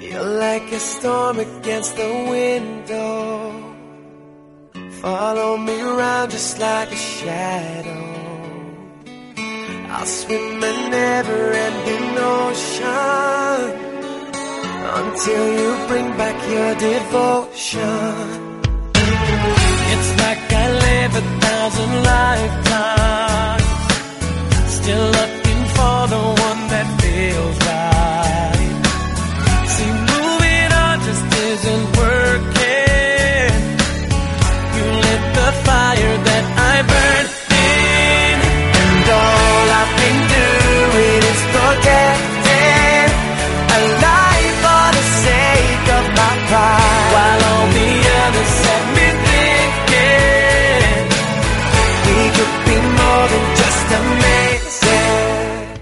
You're like a storm against the window. Follow me around just like a shadow. I'll swim a never-ending ocean until you bring back your devotion. It's like I live 1,000 lifetimes, still looking for the one that feels right.